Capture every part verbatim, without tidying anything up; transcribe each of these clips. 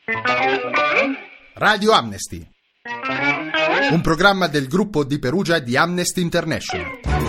Radio Amnesty, un programma del gruppo di Perugia di Amnesty International.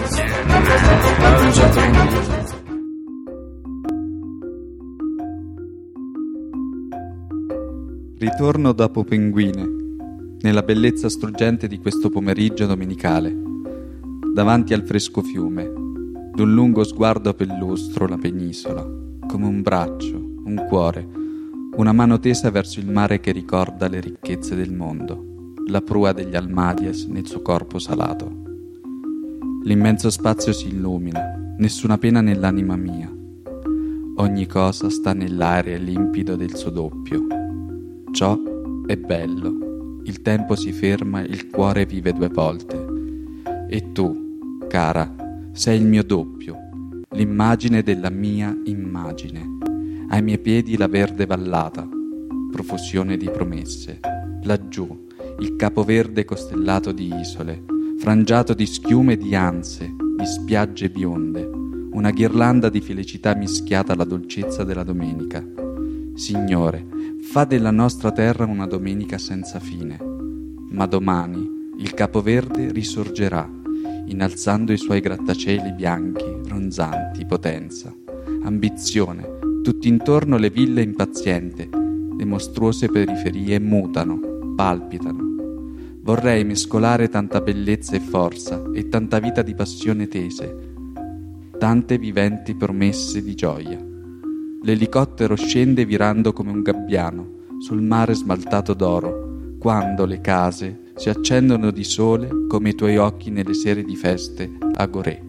Ritorno dopo Pinguine, nella bellezza struggente di questo pomeriggio domenicale, davanti al fresco fiume, d'un lungo sguardo pellustro la penisola, come un braccio, un cuore, una mano tesa verso il mare che ricorda le ricchezze del mondo, la prua degli Almadies nel suo corpo salato. L'immenso spazio si illumina, nessuna pena nell'anima mia. Ogni cosa sta nell'aria limpido del suo doppio. Ciò è bello, il tempo si ferma, il cuore vive due volte. E tu, cara, sei il mio doppio, l'immagine della mia immagine. Ai miei piedi la verde vallata, profusione di promesse. Laggiù, il capoverde costellato di isole, frangiato di schiume e di anse, di spiagge bionde, una ghirlanda di felicità mischiata alla dolcezza della domenica. Signore, fa della nostra terra una domenica senza fine. Ma domani il capoverde risorgerà, innalzando i suoi grattacieli bianchi, ronzanti, potenza, ambizione. Tutt'intorno le ville impazienti, le mostruose periferie mutano, palpitano. Vorrei mescolare tanta bellezza e forza e tanta vita di passione tese, tante viventi promesse di gioia. L'elicottero scende virando come un gabbiano sul mare smaltato d'oro, quando le case si accendono di sole come i tuoi occhi nelle sere di feste a Gorée.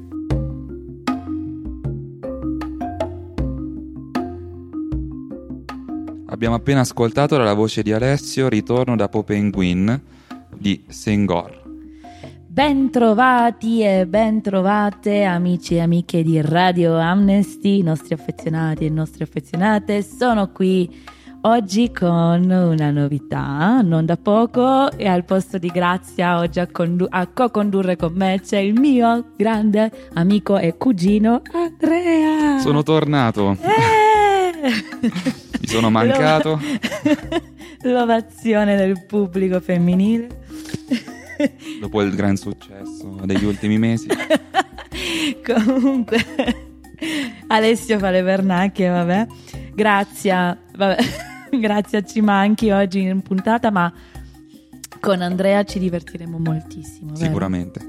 Abbiamo appena ascoltato dalla voce di Alessio Ritorno da Penguin di Senghor. Bentrovati e bentrovate amici e amiche di Radio Amnesty, i nostri affezionati e le nostre affezionate. Sono qui oggi con una novità, non da poco, e al posto di Grazia oggi a, condu- a co-condurre con me c'è il mio grande amico e cugino Andrea. Sono tornato. Eh! Mi sono mancato. L'ovazione del pubblico femminile dopo il gran successo degli ultimi mesi. Comunque Alessio fa le pernacchie, vabbè. Grazie, vabbè. Grazie, ci manchi oggi in puntata, ma con Andrea ci divertiremo moltissimo, vero? Sicuramente.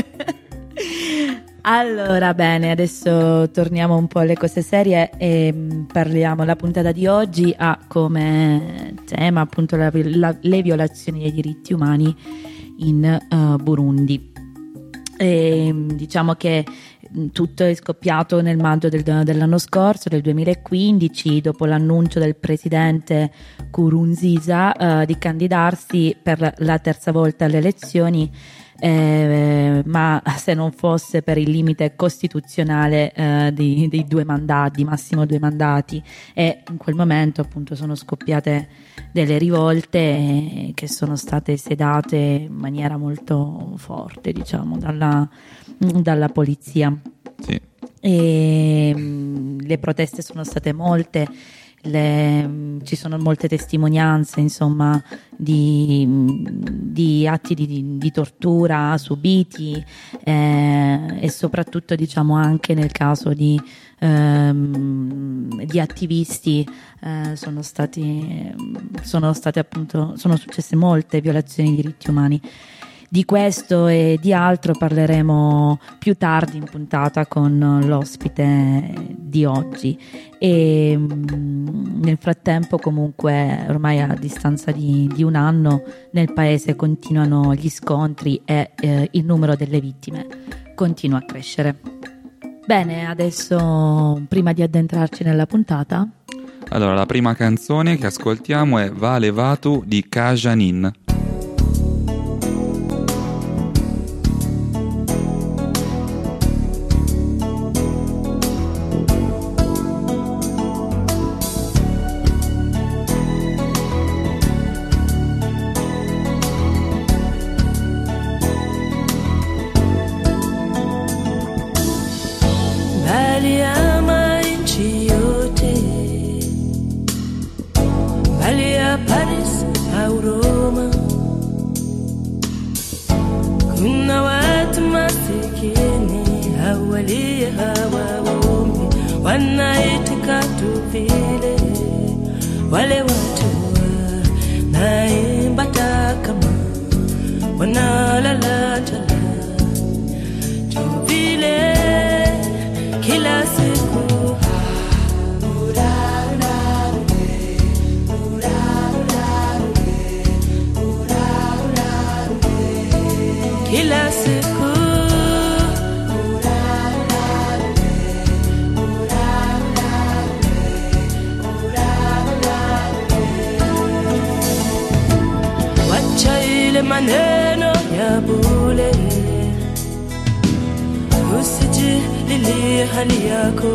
Allora, bene, adesso torniamo un po' alle cose serie e parliamo. La puntata di oggi ha come tema appunto la, la, le violazioni dei diritti umani in uh, Burundi. E, diciamo che tutto è scoppiato nel maggio del, dell'anno scorso, del duemilaquindici, dopo l'annuncio del presidente Nkurunziza uh, di candidarsi per la terza volta alle elezioni. Eh, ma se non fosse per il limite costituzionale eh, di, di due mandati, massimo due mandati, e in quel momento appunto sono scoppiate delle rivolte eh, che sono state sedate in maniera molto forte, diciamo, dalla, dalla polizia. Sì. E mh, le proteste sono state molte. Le, ci sono molte testimonianze, insomma, di, di atti di, di tortura subiti eh, e soprattutto, diciamo, anche nel caso di, ehm, di attivisti eh, sono stati sono state appunto sono successe molte violazioni dei diritti umani. Di questo e di altro parleremo più tardi in puntata con l'ospite di oggi. E nel frattempo, comunque, ormai a distanza di, di un anno, nel paese continuano gli scontri e eh, il numero delle vittime continua a crescere. Bene, adesso, prima di addentrarci nella puntata, allora la prima canzone che ascoltiamo è Va Levatu di Kajanin. Valia a Paris au Roma, kuna watu masikini hawalia hawaombi, wanaitika tu vile wale watu wanaimba takama wanalala jala tu vile kila siku. Kila siku wacha ile maneno ya bure, usijililie hali yako,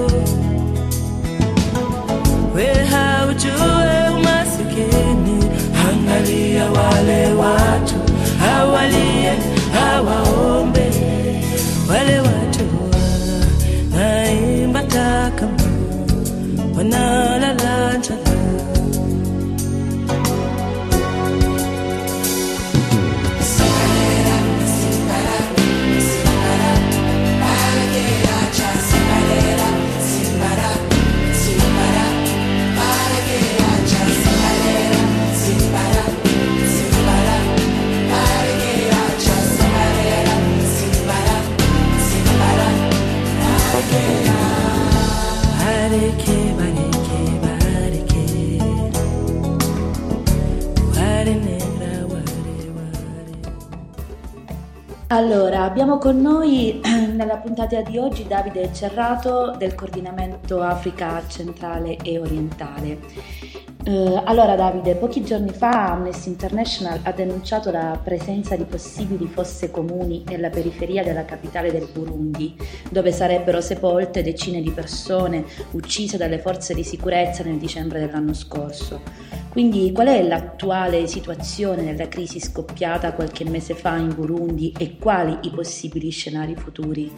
we haujue umasikini. Angalia wale watu hawalie hawaombe, wale watu wanaimba takama wanalala njala. Allora, abbiamo con noi nella puntata di oggi Davide Cerrato del coordinamento Africa centrale e orientale. Uh, allora Davide, pochi giorni fa Amnesty International ha denunciato la presenza di possibili fosse comuni nella periferia della capitale del Burundi, dove sarebbero sepolte decine di persone uccise dalle forze di sicurezza nel dicembre dell'anno scorso. Quindi qual è l'attuale situazione della crisi scoppiata qualche mese fa in Burundi e quali i possibili scenari futuri?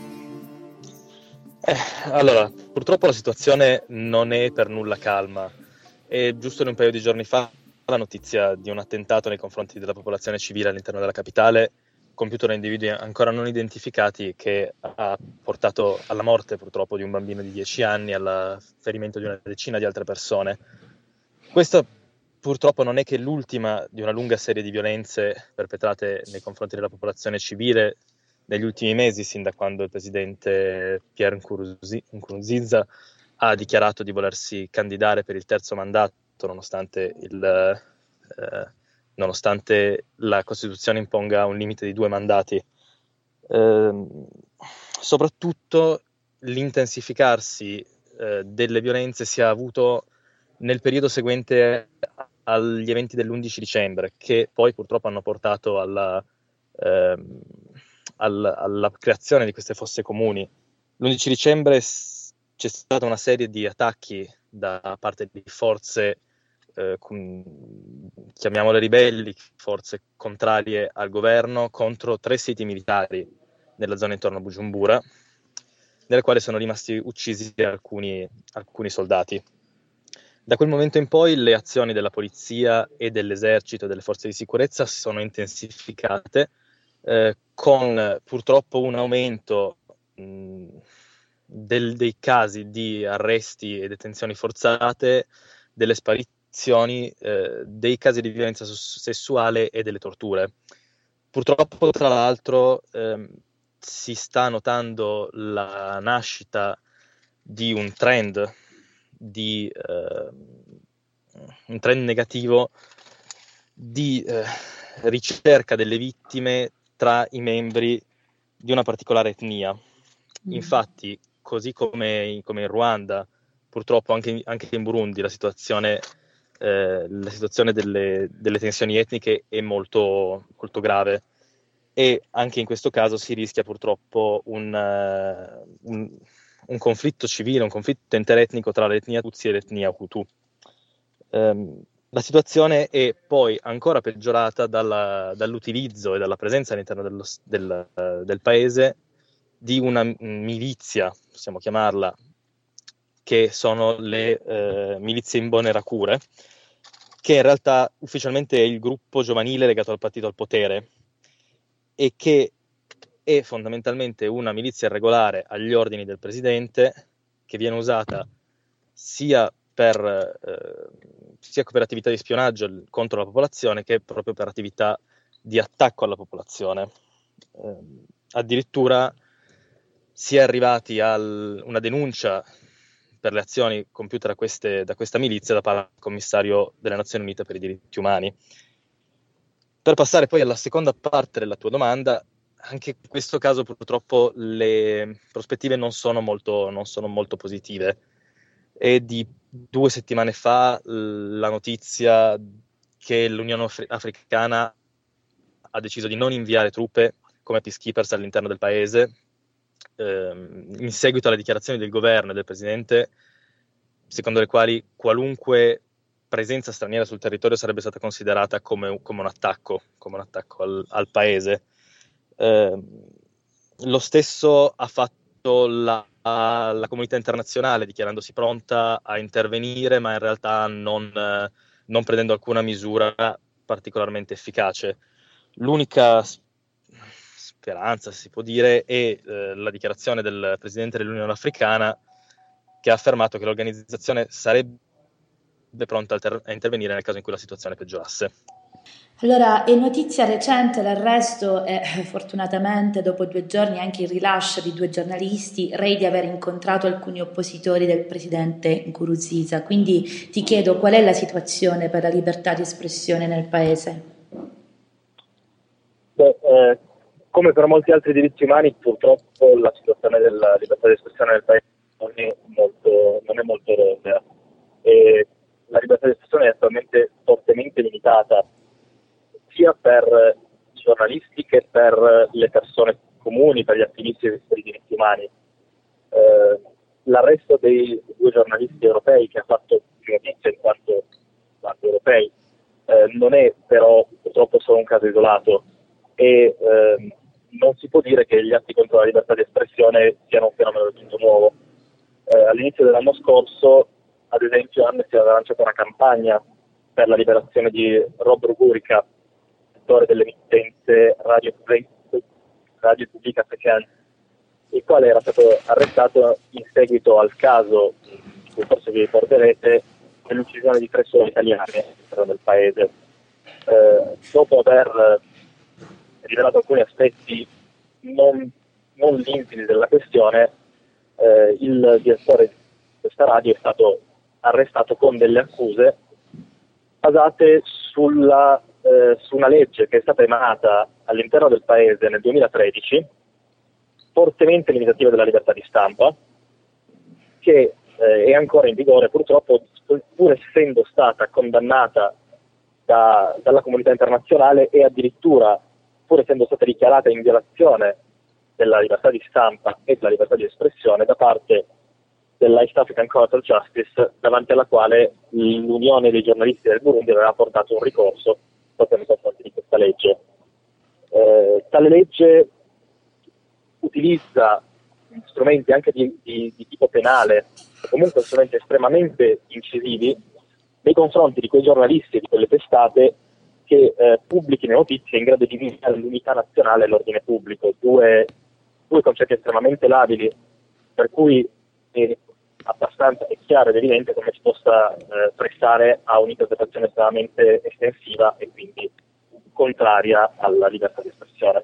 Eh, allora, purtroppo la situazione non è per nulla calma. E giusto in un paio di giorni fa la notizia di un attentato nei confronti della popolazione civile all'interno della capitale, compiuto da individui ancora non identificati, che ha portato alla morte purtroppo di un bambino di dieci anni, al ferimento di una decina di altre persone. Questa purtroppo non è che l'ultima di una lunga serie di violenze perpetrate nei confronti della popolazione civile negli ultimi mesi, sin da quando il presidente Pierre Nkurunziza ha dichiarato di volersi candidare per il terzo mandato, nonostante, il, eh, nonostante la Costituzione imponga un limite di due mandati. Eh, soprattutto l'intensificarsi eh, delle violenze si è avuto nel periodo seguente agli eventi dell'undici dicembre, che poi purtroppo hanno portato alla, eh, alla, alla creazione di queste fosse comuni. L'undici dicembre c'è stata una serie di attacchi da parte di forze, eh, com- chiamiamole ribelli, forze contrarie al governo, contro tre siti militari nella zona intorno a Bujumbura, nelle quali sono rimasti uccisi alcuni, alcuni soldati. Da quel momento in poi le azioni della polizia e dell'esercito e delle forze di sicurezza si sono intensificate, eh, con purtroppo un aumento mh, Del, dei casi di arresti e detenzioni forzate, delle sparizioni, eh, dei casi di violenza sessuale e delle torture. Purtroppo, tra l'altro, ehm, si sta notando la nascita di un trend, di eh, un trend negativo di eh, ricerca delle vittime tra i membri di una particolare etnia. Mm. Infatti, così come, come in Ruanda, purtroppo anche in, anche in Burundi la situazione, eh, la situazione delle, delle tensioni etniche è molto, molto grave, e anche in questo caso si rischia purtroppo un, uh, un, un conflitto civile, un conflitto interetnico tra l'etnia Tutsi e l'etnia Hutu. Um, la situazione è poi ancora peggiorata dalla, dall'utilizzo e dalla presenza all'interno dello, del, uh, del paese di una milizia, possiamo chiamarla, che sono le eh, milizie Imbonerakure, che in realtà ufficialmente è il gruppo giovanile legato al partito al potere e che è fondamentalmente una milizia irregolare agli ordini del presidente, che viene usata sia per, eh, sia per attività di spionaggio contro la popolazione che proprio per attività di attacco alla popolazione. Eh, addirittura si è arrivati a una denuncia per le azioni compiute da, queste, da questa milizia da parte del commissario delle Nazioni Unite per i diritti umani. Per passare poi alla seconda parte della tua domanda, anche in questo caso purtroppo le prospettive non sono molto, non sono molto positive. È di due settimane fa la notizia che l'Unione Africana ha deciso di non inviare truppe come peacekeepers all'interno del paese, ehm, in seguito alle dichiarazioni del governo e del presidente, secondo le quali qualunque presenza straniera sul territorio sarebbe stata considerata come, come un attacco, come un attacco al, al paese. Eh, lo stesso ha fatto la, la comunità internazionale, dichiarandosi pronta a intervenire, ma in realtà non, eh, non prendendo alcuna misura particolarmente efficace. L'unica speranza, si può dire, è eh, la dichiarazione del presidente dell'Unione Africana, che ha affermato che l'organizzazione sarebbe pronta a intervenire nel caso in cui la situazione peggiorasse. Allora, è notizia recente l'arresto e fortunatamente dopo due giorni anche il rilascio di due giornalisti rei di aver incontrato alcuni oppositori del presidente Nkurunziza. Quindi ti chiedo qual è la situazione per la libertà di espressione nel paese? Beh, eh, come per molti altri diritti umani, purtroppo la situazione della libertà di espressione nel paese non è molto, non è molto rosea. E la libertà di espressione è attualmente fortemente limitata, sia per i giornalisti che per le persone comuni, per gli attivisti per i diritti umani. Eh, l'arresto dei due giornalisti europei, che ha fatto più notizia in quanto, quanto europei, eh, non è però purtroppo solo un caso isolato e eh, non si può dire che gli atti contro la libertà di espressione siano un fenomeno del tutto nuovo. Eh, all'inizio dell'anno scorso, ad esempio, Amnesty aveva lanciato una campagna per la liberazione di Rob Rugurika, dell'emittente Radio, Radio Pubblica Africana, il quale era stato arrestato in seguito al caso, di cui forse vi ricorderete, dell'uccisione di tre suore italiane all'interno del paese. Eh, dopo aver rivelato alcuni aspetti non, non limpidi della questione, eh, il direttore di questa radio è stato arrestato con delle accuse basate sulla Eh, su una legge che è stata emanata all'interno del paese nel duemilatredici, fortemente limitativa della libertà di stampa, che eh, è ancora in vigore purtroppo, pur essendo stata condannata da, dalla comunità internazionale e addirittura pur essendo stata dichiarata in violazione della libertà di stampa e della libertà di espressione da parte dell'East African Court of Justice, davanti alla quale l'Unione dei giornalisti del Burundi aveva portato un ricorso proprio nei confronti di questa legge. Eh, tale legge utilizza strumenti anche di, di, di tipo penale, comunque strumenti estremamente incisivi nei confronti di quei giornalisti e di quelle testate che eh, pubblichino notizie in grado di minare l'unità nazionale e l'ordine pubblico, due, due concetti estremamente labili, per cui è abbastanza è chiaro ed evidente come si possa eh, prestare a un'interpretazione estremamente estensiva e quindi contraria alla libertà di espressione.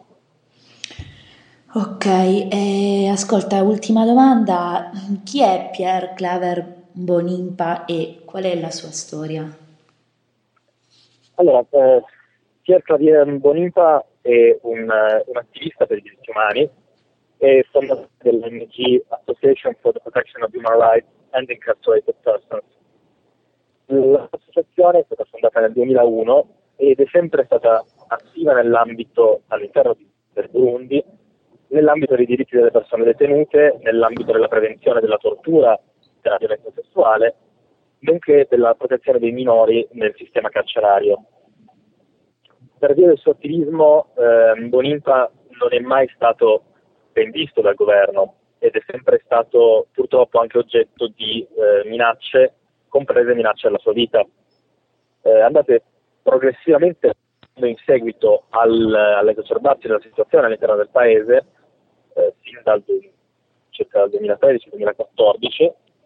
Ok, eh, ascolta, ultima domanda. Chi è Pierre Claver Mbonimpa e qual è la sua storia? Allora, eh, Pierre Claver Mbonimpa è un, un attivista per i diritti umani, è fondatore dell'O N G Association for the Protection of Human Rights and Incarcerated Persons. L'associazione è stata fondata nel duemilauno ed è sempre stata attiva nell'ambito, all'interno del Burundi, nell'ambito dei diritti delle persone detenute, nell'ambito della prevenzione della tortura, della violenza sessuale, nonché della protezione dei minori nel sistema carcerario. Per via del suo attivismo, eh, Mbonimpa non è mai stato ben visto dal governo ed è sempre stato purtroppo anche oggetto di eh, minacce, comprese minacce alla sua vita. eh, andate progressivamente in seguito al, all'esacerbarsi della situazione all'interno del paese, eh, sin dal, circa dal duemilatredici duemilaquattordici,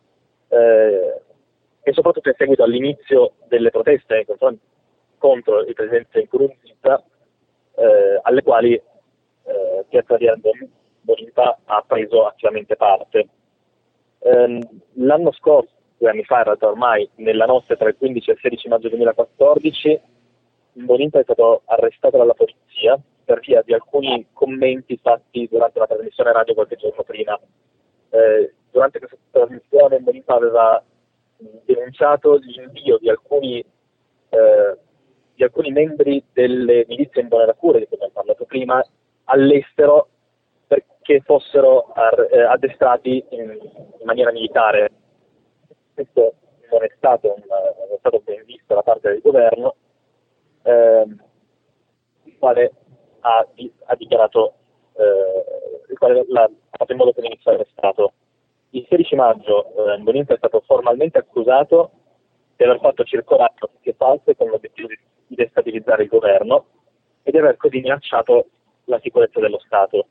eh, e soprattutto in seguito all'inizio delle proteste nei confronti contro il presidente Nkurunziza, eh, alle quali eh, Piazza di Mbonimpa ha preso attivamente parte. Eh, l'anno scorso, due anni fa in realtà ormai, nella notte tra il quindici e il sedici maggio duemilaquattordici, Mbonimpa è stato arrestato dalla polizia per via di alcuni commenti fatti durante la trasmissione radio qualche giorno prima. Eh, durante questa trasmissione Mbonimpa aveva denunciato l'invio di alcuni eh, di alcuni membri delle milizie Imbonerakure, di cui abbiamo parlato prima, all'estero perché fossero ar- eh, addestrati in, in maniera militare. Questo non è stato, un, non è stato ben visto da parte del governo, ehm, il quale ha, di, ha dichiarato, eh, il quale l'ha, ha fatto in modo che venisse arrestato. Il sedici maggio eh, Mbonimpa è stato formalmente accusato di aver fatto circolare notizie false con l'obiettivo di, di destabilizzare il governo e di aver così minacciato la sicurezza dello Stato.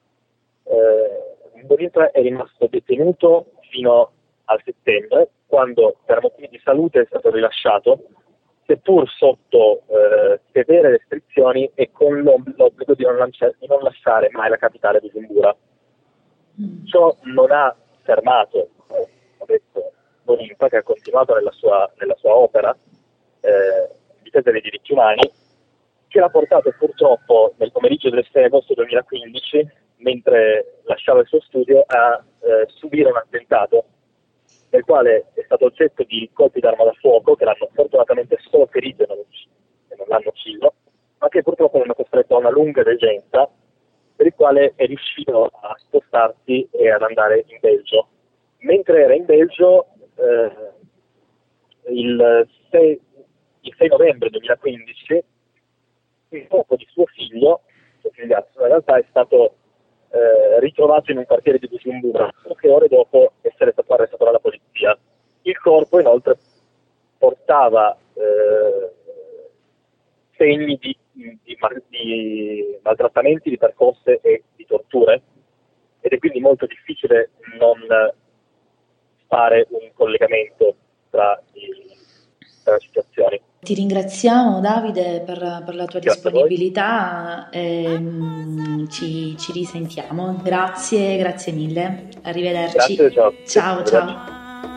Eh, Mbonimpa è rimasto detenuto fino al settembre, quando per motivi di salute è stato rilasciato, seppur sotto eh, severe restrizioni e con l'obbligo di non, lancia- di non lasciare mai la capitale Bujumbura. Ciò non ha fermato, eh, ho detto, Mbonimpa, che ha continuato nella sua, nella sua opera eh, di difesa dei diritti umani, che l'ha portato purtroppo nel pomeriggio del sei agosto duemilaquindici, mentre lasciava il suo studio, a eh, subire un attentato nel quale è stato oggetto di colpi d'arma da fuoco che l'hanno fortunatamente solo ferito e non, e non l'hanno ucciso, ma che purtroppo l'hanno costretto a una lunga degenza, per il quale è riuscito a spostarsi e ad andare in Belgio. Mentre era in Belgio, eh, il, sei, il sei novembre duemilaquindici, il corpo di suo figlio, suo figliastro, in realtà è stato eh, ritrovato in un quartiere di Bujumbura, poche ore dopo essere stato arrestato dalla polizia. Il corpo, inoltre, portava eh, segni di Di, di maltrattamenti, di percosse e di torture, ed è quindi molto difficile non fare un collegamento tra, i, tra le situazioni. Ti ringraziamo Davide per, per la tua Grazie disponibilità, e, um, ci, ci risentiamo. Grazie, grazie mille. Arrivederci. Grazie, ciao. Ciao, Arrivederci. ciao.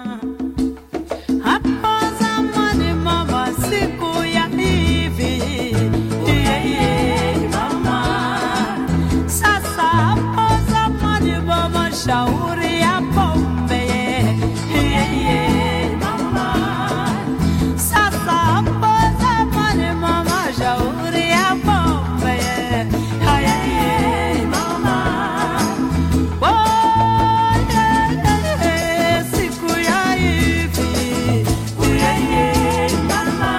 Shauri ya pombe, yeah, yeah, mama. Sasa poza mane mama, shauri ya pombe, yeah, yeah, mama. Oh, yeah, yeah, siku ya hivi, yeah, yeah, mama.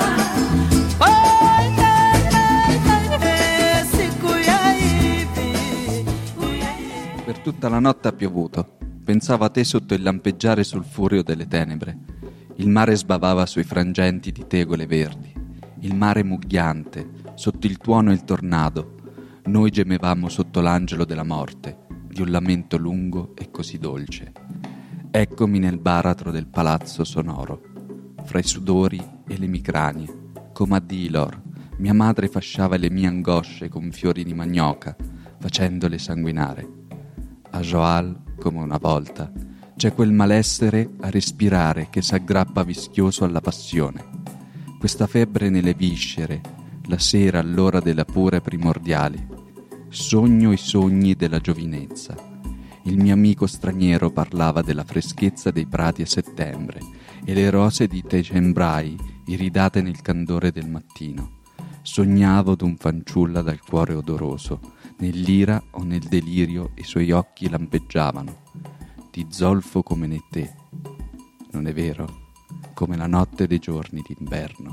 Oh, yeah, yeah, siku ya hivi, yeah, yeah. Per tutta la notte ha piovuto. Pensavo a te sotto il lampeggiare sul furio delle tenebre. Il mare sbavava sui frangenti di tegole verdi. Il mare mugghiante, sotto il tuono e il tornado. Noi gemevamo sotto l'angelo della morte, di un lamento lungo e così dolce. Eccomi nel baratro del palazzo sonoro, fra i sudori e le emicranie. Come a Dilor, mia madre fasciava le mie angosce con fiori di magnoca, facendole sanguinare. A Joal, come una volta, c'è quel malessere a respirare che s'aggrappa vischioso alla passione. Questa febbre nelle viscere, la sera all'ora della pura primordiale. Sogno i sogni della giovinezza. Il mio amico straniero parlava della freschezza dei prati a settembre e le rose di Tejembrai iridate nel candore del mattino. Sognavo d'un fanciulla dal cuore odoroso. Nell'ira o nel delirio i suoi occhi lampeggiavano, di zolfo come né te, non è vero? Come la notte dei giorni d'inverno.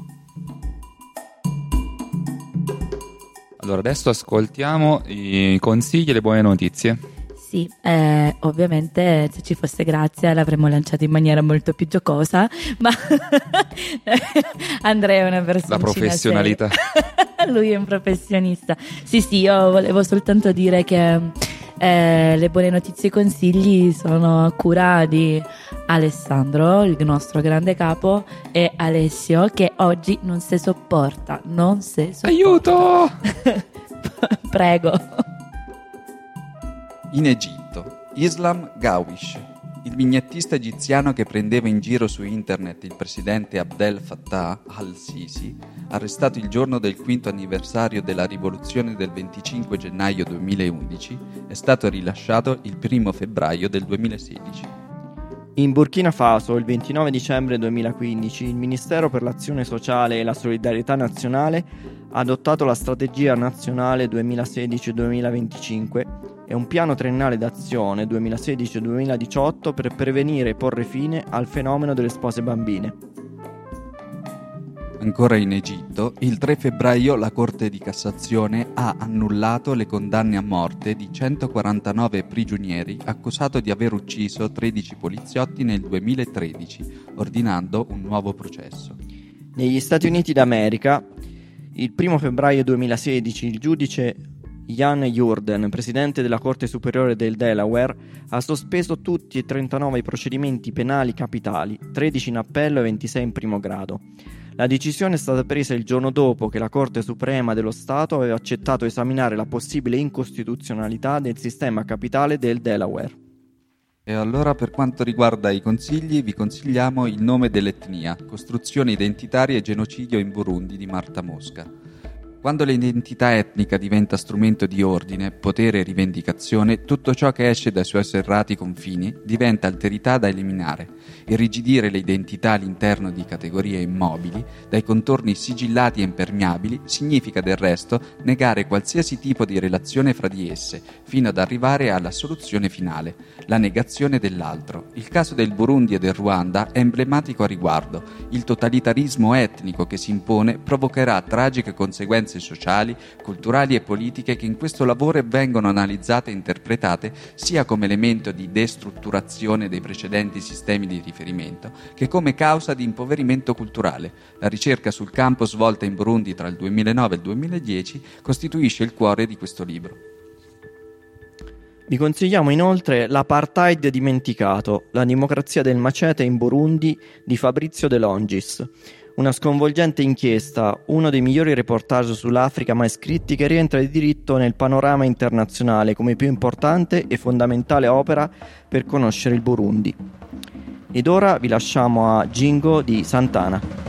Allora, adesso ascoltiamo i consigli e le buone notizie. Sì, sì, eh, ovviamente se ci fosse Grazia l'avremmo lanciato in maniera molto più giocosa, ma Andrea è una persona. La professionalità. Lui è un professionista. Sì, sì, io volevo soltanto dire che eh, le buone notizie e i consigli sono a cura di Alessandro, il nostro grande capo, e Alessio, che oggi non si sopporta, non si sopporta. Aiuto! Prego. In Egitto, Islam Gawish, il vignettista egiziano che prendeva in giro su internet il presidente Abdel Fattah al-Sisi, arrestato il giorno del quinto anniversario della rivoluzione del venticinque gennaio duemilaundici, è stato rilasciato il primo febbraio del duemilasedici. In Burkina Faso, il ventinove dicembre duemilaquindici, il Ministero per l'Azione Sociale e la Solidarietà Nazionale ha adottato la Strategia Nazionale duemilasedici duemilaventicinque e un piano triennale d'azione duemilasedici duemiladiciotto per prevenire e porre fine al fenomeno delle spose bambine. Ancora in Egitto, il tre febbraio la Corte di Cassazione ha annullato le condanne a morte di centoquarantanove prigionieri accusati di aver ucciso tredici poliziotti nel duemilatredici, ordinando un nuovo processo. Negli Stati Uniti d'America, il primo febbraio duemilasedici, il giudice Ian Jordan, presidente della Corte Superiore del Delaware, ha sospeso tutti e trentanove i procedimenti penali capitali, tredici in appello e ventisei in primo grado. La decisione è stata presa il giorno dopo che la Corte Suprema dello Stato aveva accettato di esaminare la possibile incostituzionalità del sistema capitale del Delaware. E allora, per quanto riguarda i consigli, vi consigliamo Il nome dell'etnia, costruzione identitaria e genocidio in Burundi di Marta Mosca. Quando l'identità etnica diventa strumento di ordine, potere e rivendicazione, tutto ciò che esce dai suoi serrati confini diventa alterità da eliminare. Irrigidire le identità all'interno di categorie immobili, dai contorni sigillati e impermeabili, significa del resto negare qualsiasi tipo di relazione fra di esse, fino ad arrivare alla soluzione finale, la negazione dell'altro. Il caso del Burundi e del Ruanda è emblematico a riguardo. Il totalitarismo etnico che si impone provocherà tragiche conseguenze sociali, culturali e politiche che in questo lavoro vengono analizzate e interpretate sia come elemento di destrutturazione dei precedenti sistemi di riferimento che come causa di impoverimento culturale. La ricerca sul campo svolta in Burundi tra il duemilanove e il duemiladieci costituisce il cuore di questo libro. Vi consigliamo inoltre L'apartheid dimenticato, la democrazia del macete in Burundi di Fabrizio De Longis. Una sconvolgente inchiesta, uno dei migliori reportage sull'Africa mai scritti, che rientra di diritto nel panorama internazionale come più importante e fondamentale opera per conoscere il Burundi. Ed ora vi lasciamo a Jingo di Santana.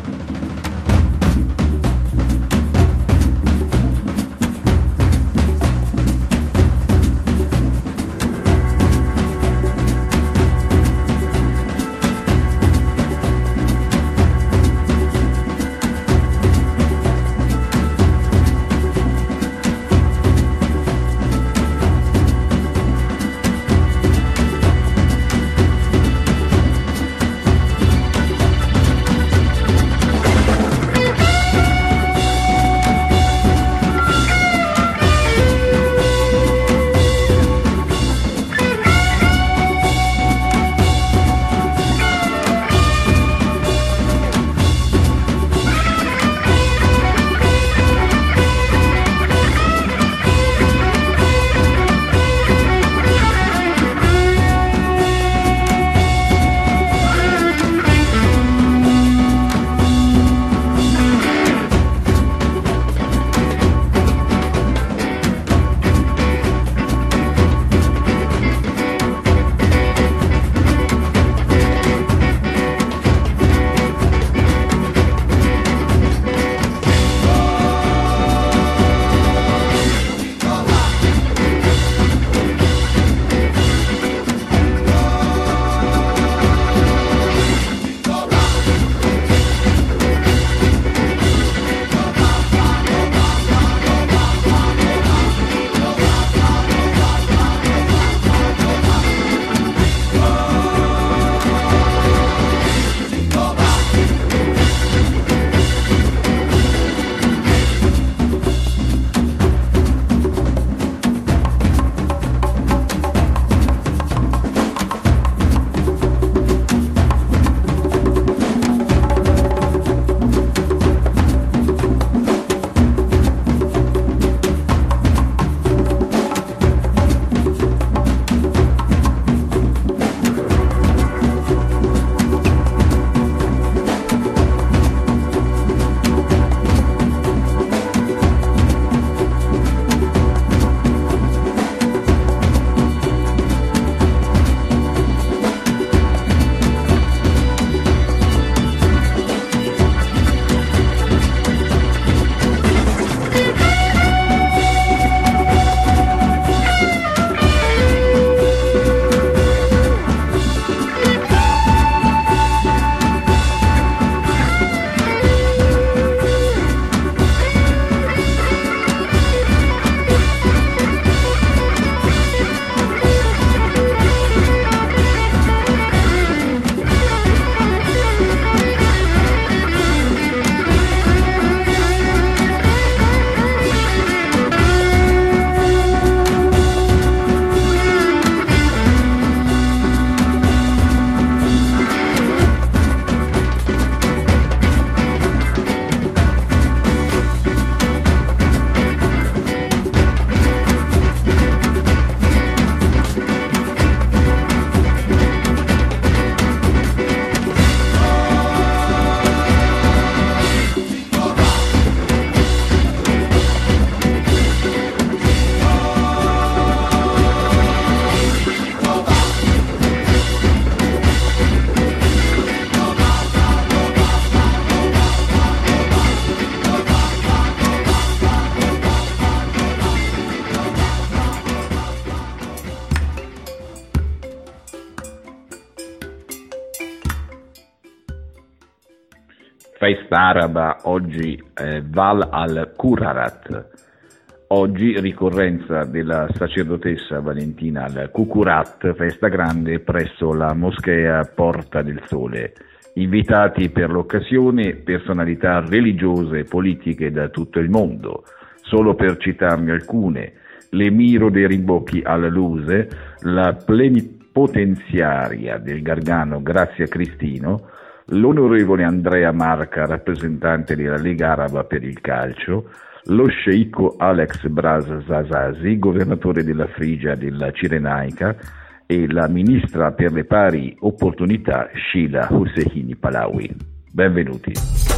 festa araba oggi eh, Val al-Qurarat. Oggi ricorrenza della sacerdotessa Valentina al-Ququrat, festa grande presso la moschea Porta del Sole. Invitati per l'occasione personalità religiose e politiche da tutto il mondo. Solo per citarne alcune: l'emiro dei Rimbocchi al-Luse, la plenipotenziaria del Gargano Grazia Cristino, l'onorevole Andrea Marca, rappresentante della Lega Araba per il calcio, lo sceicco Alex Braz Zazazi, governatore della Frigia della Cirenaica, e la ministra per le pari opportunità Sheila Husseini Pahlawi. Benvenuti.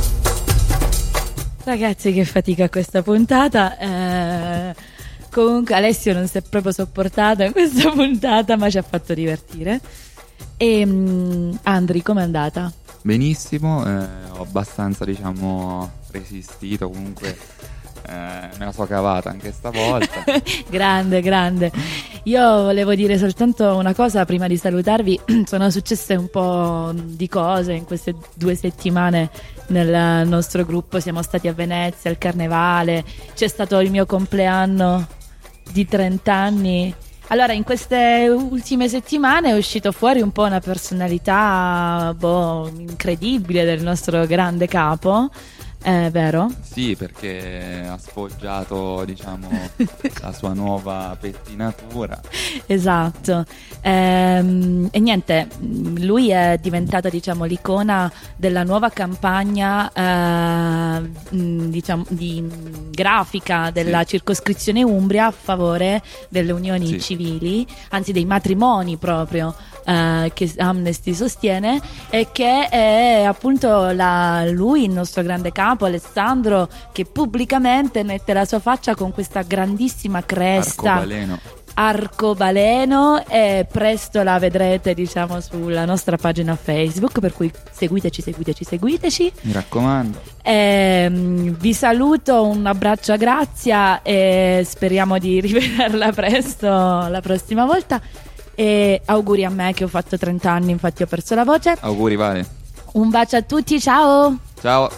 Ragazzi, che fatica questa puntata. Eh, comunque Alessio non si è proprio sopportato in questa puntata, ma ci ha fatto divertire. E um, Andri, com'è andata? Benissimo, eh, ho abbastanza, diciamo, resistito, comunque eh, me la so cavata anche stavolta. Grande, grande. Io volevo dire soltanto una cosa prima di salutarvi. Sono successe un po' di cose in queste due settimane nel nostro gruppo. Siamo stati a Venezia al carnevale, c'è stato il mio compleanno di trenta anni. Allora, in queste ultime settimane è uscito fuori un po' una personalità boh, incredibile del nostro grande capo, è vero? Sì, perché ha sfoggiato, diciamo, la sua nuova pettinatura. Esatto. Ehm, e niente, lui è diventata, diciamo, l'icona della nuova campagna eh, diciamo, di grafica della sì. circoscrizione Umbria a favore delle unioni sì. civili, anzi dei matrimoni proprio, eh, che Amnesty sostiene, e che è appunto la, lui, il nostro grande capo Alessandro, che pubblicamente mette la sua faccia con questa grandissima cresta arcobaleno, arcobaleno e presto la vedrete, diciamo, sulla nostra pagina Facebook, per cui seguiteci, seguiteci, seguiteci, mi raccomando. E, vi saluto, un abbraccio a Grazia e speriamo di rivederla presto la prossima volta, e auguri a me che ho fatto trenta anni, infatti ho perso la voce. Auguri, Vale. Un bacio a tutti, ciao. Ciao.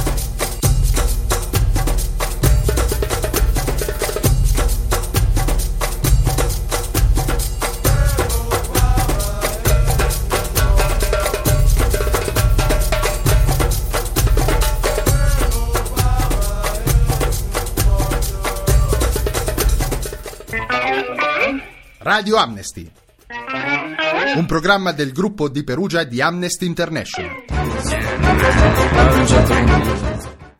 Radio Amnesty, un programma del gruppo di Perugia di Amnesty International.